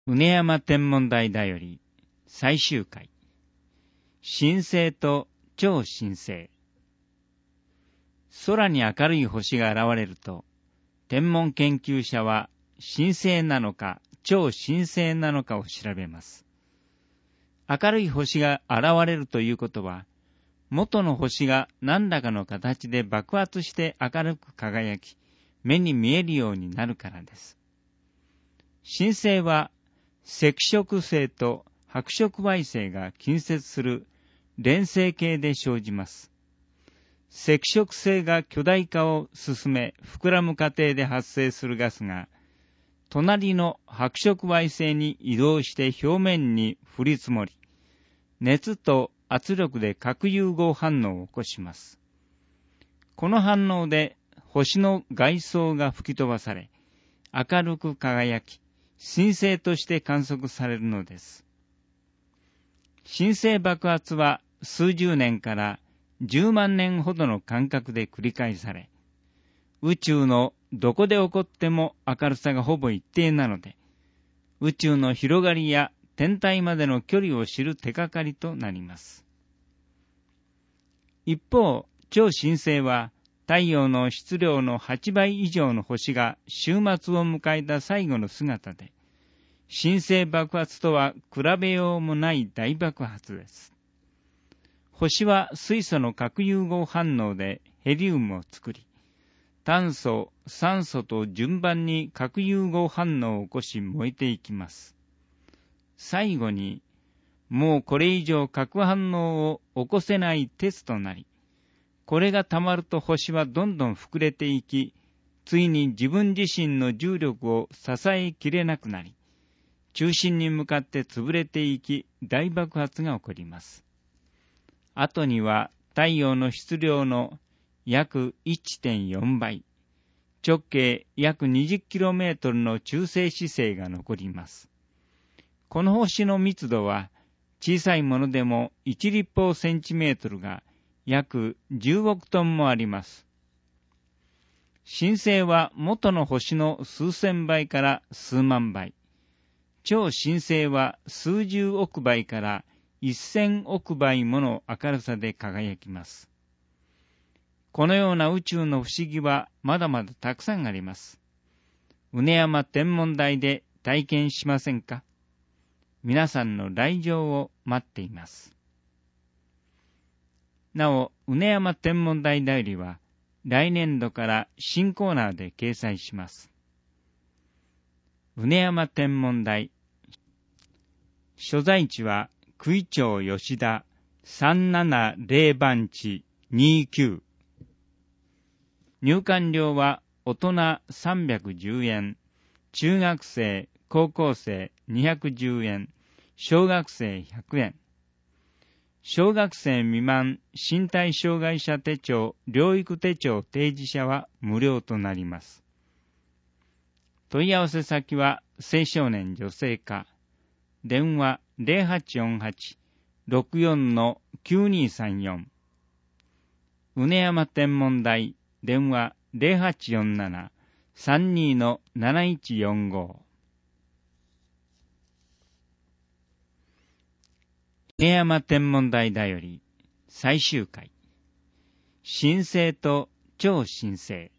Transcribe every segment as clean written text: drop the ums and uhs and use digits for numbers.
畝山天文台だより最終回、新星と超新星。空に明るい星が現れると、天文研究者は新星なのか超新星なのかを調べます。明るい星が現れるということは、元の星が何らかの形で爆発して明るく輝き、目に見えるようになるからです。新星は赤色星と白色矮星が近接する連星系で生じます。赤色星が巨大化を進め膨らむ過程で発生するガスが、隣の白色矮星に移動して表面に降り積もり、熱と圧力で核融合反応を起こします。この反応で星の外層が吹き飛ばされ、明るく輝き、新星として観測されるのです。新星爆発は数十年から10万年ほどの間隔で繰り返され、宇宙のどこで起こっても明るさがほぼ一定なので、宇宙の広がりや天体までの距離を知る手がかりとなります。一方、超新星は太陽の質量の8倍以上の星が終末を迎えた最後の姿で、新星爆発とは比べようもない大爆発です。星は水素の核融合反応でヘリウムを作り、炭素、酸素と順番に核融合反応を起こし燃えていきます。最後に、もうこれ以上核反応を起こせない鉄となり、これが溜まると星はどんどん膨れていき、ついに自分自身の重力を支えきれなくなり、中心に向かって潰れていき、大爆発が起こります。後には太陽の質量の約 1.4 倍、直径約 20km の中性子星が残ります。この星の密度は小さいものでも1立方センチメートルが約10億トンもあります。新星は元の星の数千倍から数万倍、超新星は数十億倍から1000億倍もの明るさで輝きます。このような宇宙の不思議はまだまだたくさんあります。畝山天文台で体験しませんか？皆さんの来場を待っています。なお、畝山天文台だよりは来年度から新コーナーで掲載します。畝山天文台。所在地は九井町吉田370番地29。入館料は大人310円、中学生、高校生210円、小学生100円。小学生未満身体障害者手帳、療育手帳提示者は無料となります。問い合わせ先は青少年女性課、電話 0848-64-9234。畝山天文台、電話 0847-32-7145。畝山天文台だより最終回、新星と超新星。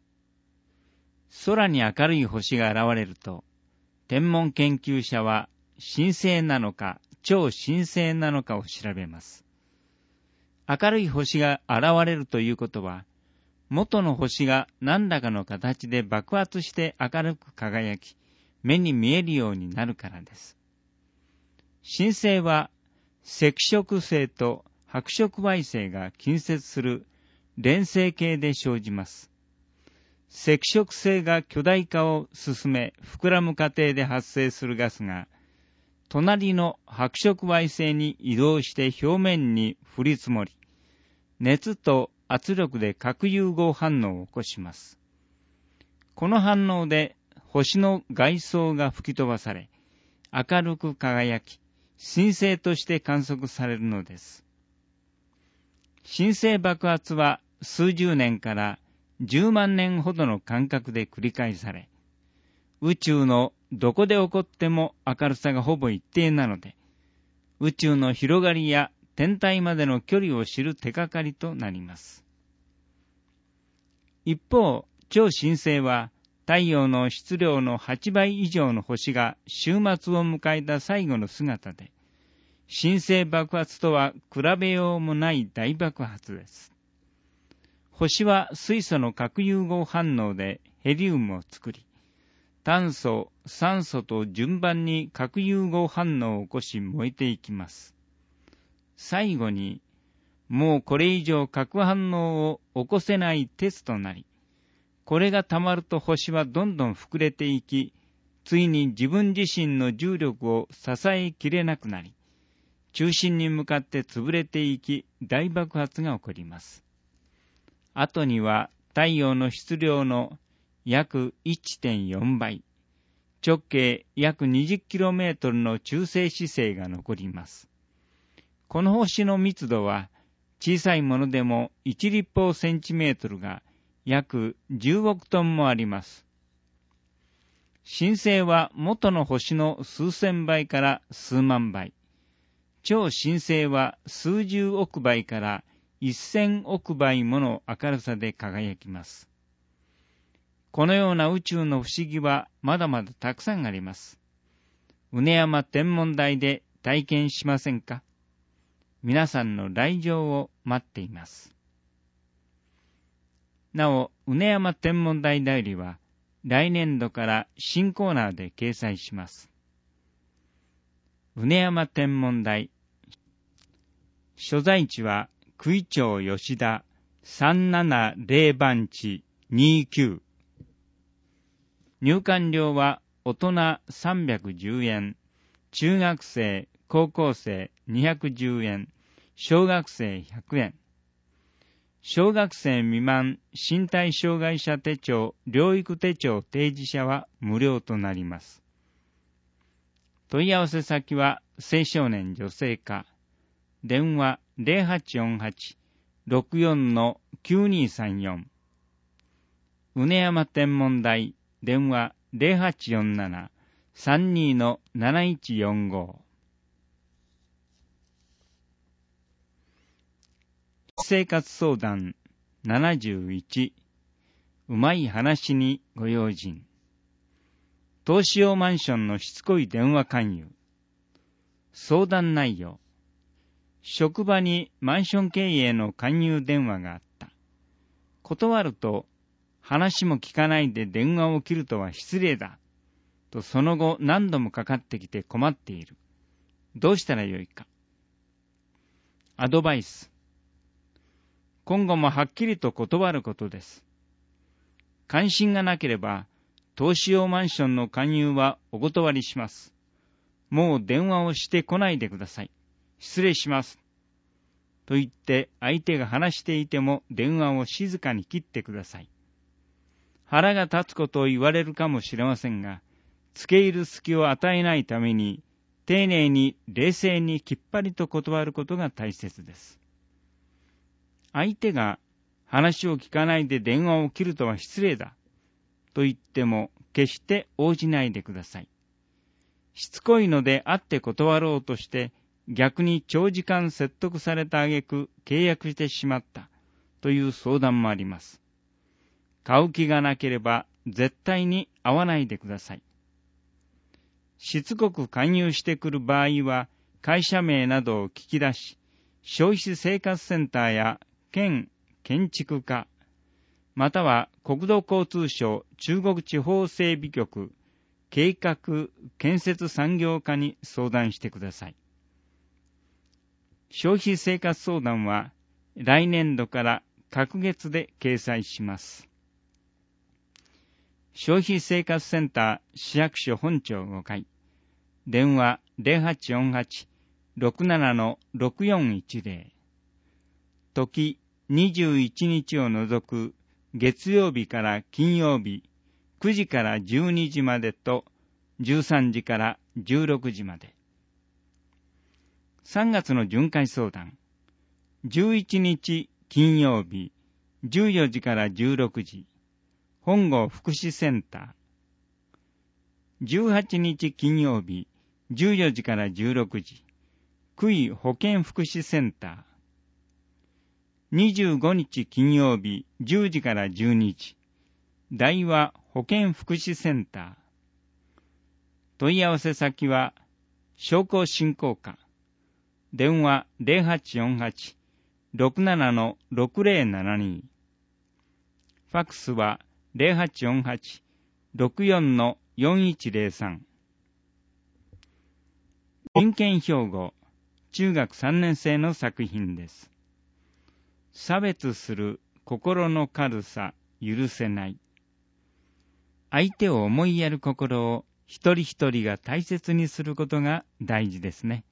空に明るい星が現れると、天文研究者は新星なのか超新星なのかを調べます。明るい星が現れるということは、元の星が何らかの形で爆発して明るく輝き、目に見えるようになるからです。新星は赤色星と白色矮星が近接する連星系で生じます。赤色星が巨大化を進め膨らむ過程で発生するガスが、隣の白色矮星に移動して表面に降り積もり、熱と圧力で核融合反応を起こします。この反応で星の外層が吹き飛ばされ、明るく輝き、新星として観測されるのです。新星爆発は数十年から10万年ほどの間隔で繰り返され、宇宙のどこで起こっても明るさがほぼ一定なので、宇宙の広がりや天体までの距離を知る手がかりとなります。一方、超新星は太陽の質量の8倍以上の星が終末を迎えた最後の姿で、新星爆発とは比べようもない大爆発です。星は水素の核融合反応でヘリウムを作り、炭素、酸素と順番に核融合反応を起こし燃えていきます。最後に、もうこれ以上核反応を起こせない鉄となり、これが溜まると星はどんどん膨れていき、ついに自分自身の重力を支えきれなくなり、中心に向かって潰れていき、大爆発が起こります。後には太陽の質量の約 1.4 倍、直径約 20km の中性子星が残ります。この星の密度は小さいものでも1立方センチメートルが約10億トンもあります。新星は元の星の数千倍から数万倍、超新星は数十億倍から1000億倍もの明るさで輝きます。このような宇宙の不思議はまだまだたくさんあります。畝山天文台で体験しませんか？皆さんの来場を待っています。なお、畝山天文台代理は来年度から新コーナーで掲載します。畝山天文台。所在地は九井町吉田370番地29。入館料は大人310円、中学生、高校生210円、小学生100円。小学生未満身体障害者手帳、療育手帳提示者は無料となります。問い合わせ先は青少年女性課、電話 0848-64-9234。畝山天文台、電話 0847-32-7145。生活相談71。うまい話にご用心。投資用マンションのしつこい電話勧誘。相談内容。職場にマンション経営の勧誘電話があった。断ると、話も聞かないで電話を切るとは失礼だ。とその後何度もかかってきて困っている。どうしたらよいか。アドバイス。今後もはっきりと断ることです。関心がなければ、投資用マンションの勧誘はお断りします。もう電話をしてこないでください。失礼します。と言って相手が話していても電話を静かに切ってください。腹が立つことを言われるかもしれませんが、付け入る隙を与えないために、丁寧に冷静にきっぱりと断ることが大切です。相手が話を聞かないで電話を切るとは失礼だと言っても決して応じないでください。しつこいので会って断ろうとして逆に長時間説得された挙句契約してしまったという相談もあります。買う気がなければ絶対に会わないでください。しつこく勧誘してくる場合は会社名などを聞き出し、消費生活センターや県建築課、または国土交通省中国地方整備局計画建設産業課に相談してください。消費生活相談は来年度から各月で掲載します。消費生活センター市役所本庁5階、電話 0848-67-6410、時21日を除く月曜日から金曜日9時から12時までと13時から16時まで。3月の巡回相談、11日金曜日14時から16時、本郷福祉センタ 18日金曜日14時から16時、区医保健福祉センター。25日金曜日10時から12時、大和保健福祉センター。問い合わせ先は、商工振興課。電話 0848-67-6072。ファックスは 0848-64-4103。人権標語、中学3年生の作品です。差別する心の軽さ、許せない。相手を思いやる心を一人一人が大切にすることが大事ですね。